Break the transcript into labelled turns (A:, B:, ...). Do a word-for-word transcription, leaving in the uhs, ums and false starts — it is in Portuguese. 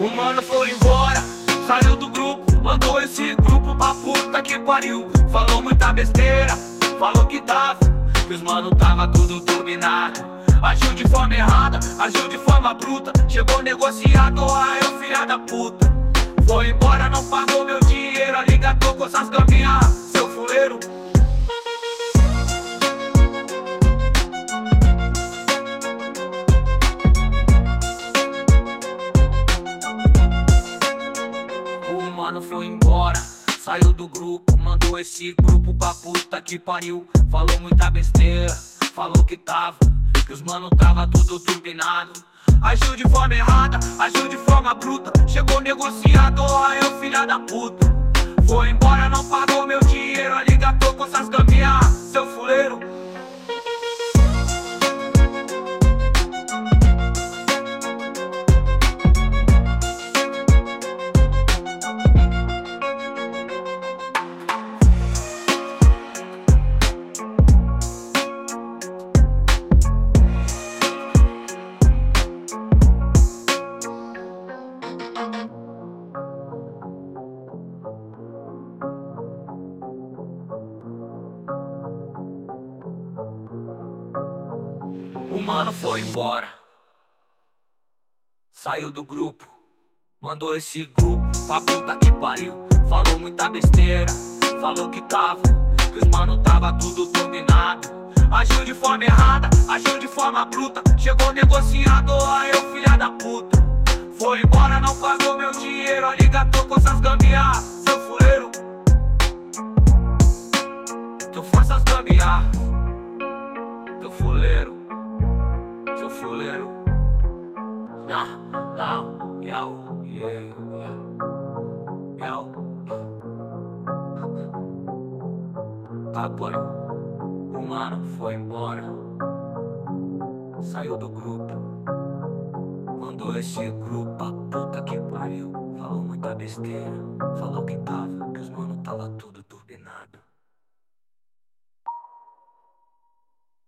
A: O mano foi embora, saiu do grupo, mandou esse grupo pra puta que pariu. Falou muita besteira, falou que tava, que os mano tava tudo turbinado. Agiu de forma errada, agiu de forma bruta. Chegou negociador, aí o filha da puta. Foi embora, não pagou meu dinheiro, aligatou com essas gambiarras, seu fuleiro. O mano foi embora, saiu do grupo, mandou esse grupo pra puta que pariu. Falou muita besteira, falou que tava, que os mano tava tudo turbinado. Agiu de forma errada, agiu de forma bruta. Chegou negociador, aí o filha da puta. Foi embora, não pagou meu dinheiro, aligatou com essas gambiarras, seu fuleiro. O mano foi embora, saiu do grupo, mandou esse grupo pra puta que pariu. Falou muita besteira, falou que tava, que os mano tava tudo turbinado. Agiu de forma errada, agiu de forma bruta. Chegou negociador, aí o filha da puta. Foi embora, não pagou meu dinheiro, aligatou com essas gambiarras, seu fuleiro. Tu faz essas gambiarras, teu fuleiro. Seu fuleiro. Não, não, eu, eu, eu. Papai, o mano foi embora, saiu do grupo, mandou esse grupo pra puta que pariu. Falou muita besteira, falou que tá